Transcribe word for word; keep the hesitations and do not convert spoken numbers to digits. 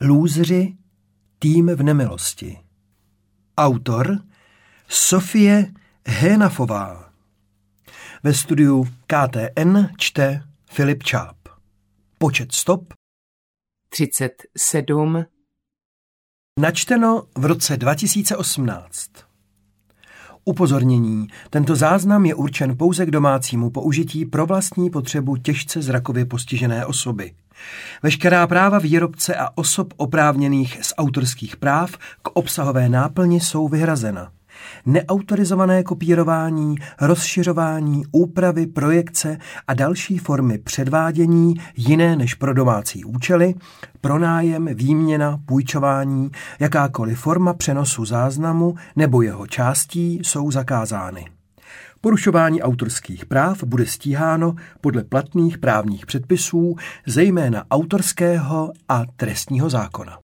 Lůzři, tým v nemilosti. Autor Sofie Hénafová. Ve studiu K T N čte Filip Čáp. Počet stop třicet sedm. Načteno v roce dva tisíce osmnáct. Upozornění. Tento záznam je určen pouze k domácímu použití pro vlastní potřebu těžce zrakově postižené osoby. Veškerá práva výrobce a osob oprávněných z autorských práv k obsahové náplni jsou vyhrazena. Neautorizované kopírování, rozšiřování, úpravy, projekce a další formy předvádění jiné než pro domácí účely, pronájem, výměna, půjčování, jakákoliv forma přenosu záznamu nebo jeho částí jsou zakázány. Porušování autorských práv bude stíháno podle platných právních předpisů, zejména autorského a trestního zákona.